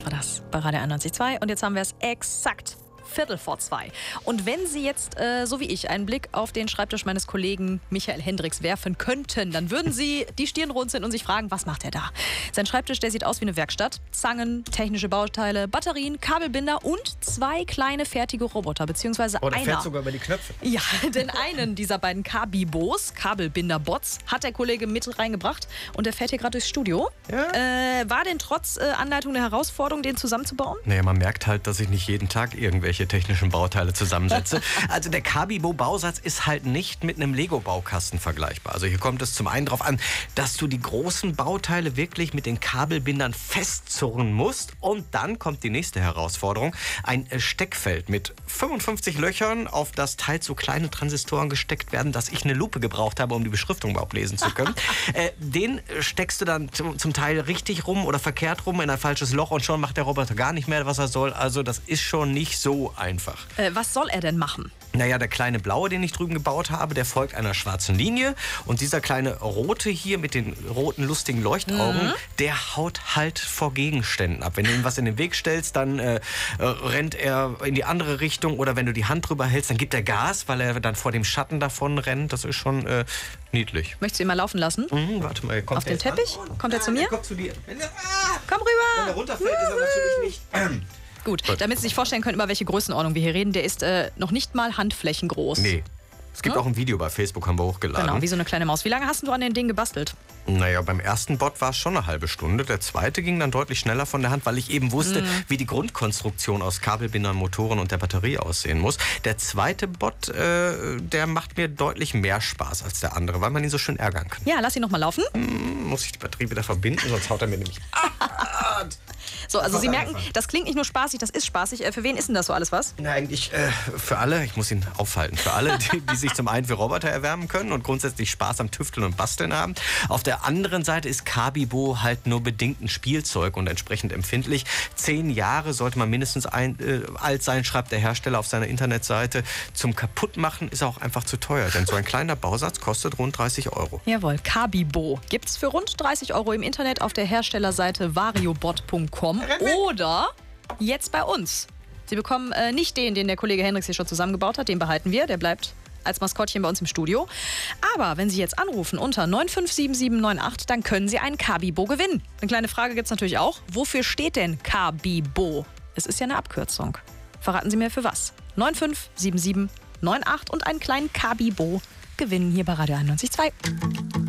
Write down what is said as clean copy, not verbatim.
War das bei Radio 91.2 und jetzt haben wir es exakt 2:15. Und wenn Sie jetzt, so wie ich, einen Blick auf den Schreibtisch meines Kollegen Michael Hendricks werfen könnten, dann würden Sie die Stirn runzeln und sich fragen, was macht er da? Sein Schreibtisch, der sieht aus wie eine Werkstatt. Zangen, technische Bauteile, Batterien, Kabelbinder und 2 kleine fertige Roboter, beziehungsweise der einer. fährt sogar über die Knöpfe. Ja, denn einen dieser beiden Kabibos, Kabelbinder-Bots, hat der Kollege mit reingebracht und der fährt hier gerade durchs Studio. Ja? War denn trotz Anleitung eine Herausforderung, den zusammenzubauen? Naja, man merkt halt, dass ich nicht jeden Tag irgendwelche technischen Bauteile zusammensetze. Also der Kabibo-Bausatz ist halt nicht mit einem Lego-Baukasten vergleichbar. Also hier kommt es zum einen darauf an, dass du die großen Bauteile wirklich mit den Kabelbindern festzurren musst. Und dann kommt die nächste Herausforderung. Ein Steckfeld mit 55 Löchern, auf das teils so kleine Transistoren gesteckt werden, dass ich eine Lupe gebraucht habe, um die Beschriftung überhaupt lesen zu können. Den steckst du dann zum Teil richtig rum oder verkehrt rum in ein falsches Loch und schon macht der Roboter gar nicht mehr, was er soll. Also das ist schon nicht so einfach. Was soll er denn machen? Naja, der kleine blaue, den ich drüben gebaut habe, der folgt einer schwarzen Linie. Und dieser kleine rote hier mit den roten, lustigen Leuchtaugen, der haut halt vor Gegenständen ab. Wenn du ihm was in den Weg stellst, dann rennt er in die andere Richtung. Oder wenn du die Hand drüber hältst, dann gibt er Gas, weil er dann vor dem Schatten davon rennt. Das ist schon niedlich. Möchtest du ihn mal laufen lassen? Warte mal, kommt Auf den Teppich? Kommt er zu mir? Kommt zu dir. Komm rüber! Wenn er runterfällt, ist er natürlich nicht... Gut, damit Sie sich vorstellen können, über welche Größenordnung wir hier reden, der ist noch nicht mal handflächengroß. Nee. Es gibt auch ein Video bei Facebook, haben wir hochgeladen. Genau, wie so eine kleine Maus. Wie lange hast du an den Ding gebastelt? Naja, beim ersten Bot war es schon eine halbe Stunde. Der zweite ging dann deutlich schneller von der Hand, weil ich eben wusste, wie die Grundkonstruktion aus Kabelbindern, Motoren und der Batterie aussehen muss. Der zweite Bot, der macht mir deutlich mehr Spaß als der andere, weil man ihn so schön ärgern kann. Ja, lass ihn noch mal laufen. Muss ich die Batterie wieder verbinden, sonst haut er mir nämlich... So, also Sie merken, das klingt nicht nur spaßig, das ist spaßig. Für wen ist denn das so alles was? Na, eigentlich für alle, ich muss ihn aufhalten, für alle, die sich zum einen für Roboter erwärmen können und grundsätzlich Spaß am Tüfteln und Basteln haben. Auf der anderen Seite ist Kabibo halt nur bedingt ein Spielzeug und entsprechend empfindlich. 10 Jahre sollte man mindestens alt sein, schreibt der Hersteller auf seiner Internetseite. Zum Kaputtmachen ist er auch einfach zu teuer, denn so ein kleiner Bausatz kostet rund 30 €. Jawohl, Kabibo gibt's für rund 30 € im Internet auf der Herstellerseite variobot.com oder jetzt bei uns. Sie bekommen nicht den der Kollege Hendricks hier schon zusammengebaut hat, den behalten wir, der bleibt als Maskottchen bei uns im Studio. Aber wenn Sie jetzt anrufen unter 957798, dann können Sie einen Kabibo gewinnen. Eine kleine Frage gibt es natürlich auch. Wofür steht denn Kabibo? Es ist ja eine Abkürzung. Verraten Sie mir für was? 957798 und einen kleinen Kabibo gewinnen hier bei Radio 91.2.